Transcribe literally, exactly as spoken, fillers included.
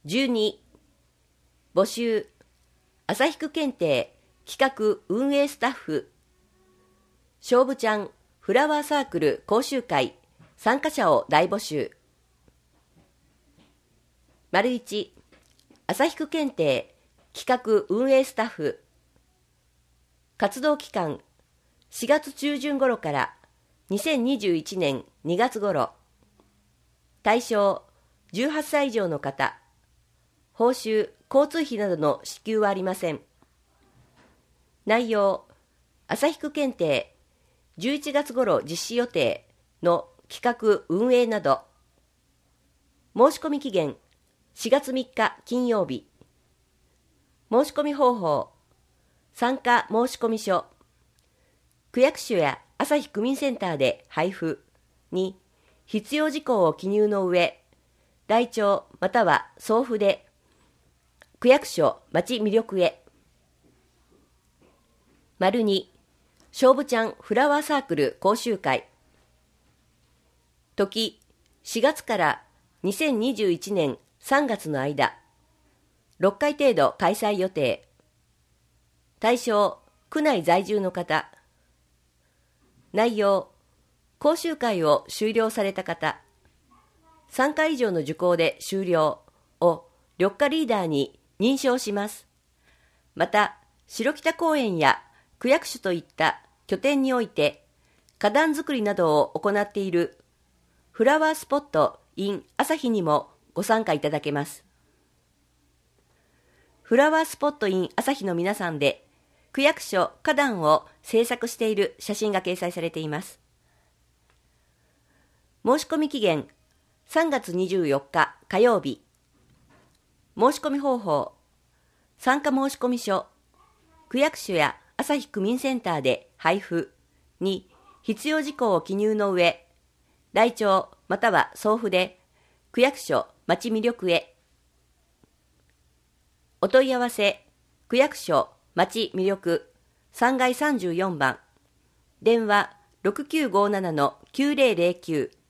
じゅうに、募集、旭区検定企画運営スタッフ、勝負ちゃんフラワーサークル講習会参加者を大募集。丸いち、旭区検定企画運営スタッフ、活動期間しがつ中旬頃からにせんにじゅういちねんにがつ頃、対象じゅうはっさい以上の方、報酬、交通費などの支給はありません。内容、旭区検定じゅういちがつ頃実施予定の企画運営など。申し込み期限しがつみっか金曜日。申し込み方法、参加申込書、区役所や旭区民センターで配布に必要事項を記入の上、来庁または送付で区役所町魅力へ。丸に、勝負ちゃんフラワーサークル講習会。時、しがつからにせんにじゅういちねんさんがつの間、ろっかい程度開催予定。対象、区内在住の方。内容、講習会を修了された方、さんかい以上の受講で修了を緑化リーダーに認証します。また、白北公園や区役所といった拠点において花壇作りなどを行っているフラワースポット in 旭にもご参加いただけます。フラワースポット in 旭の皆さんで区役所花壇を制作している写真が掲載されています。申し込み期限さんがつにじゅうよっか火曜日。申し込み方法、参加申込書、区役所や旭区民センターで配布に必要事項を記入の上、来庁または送付で区役所町魅力へ。お問い合わせ、区役所町魅力さんがいさんじゅうよんばん、電話 ろくきゅうごななのきゅうぜろぜろきゅう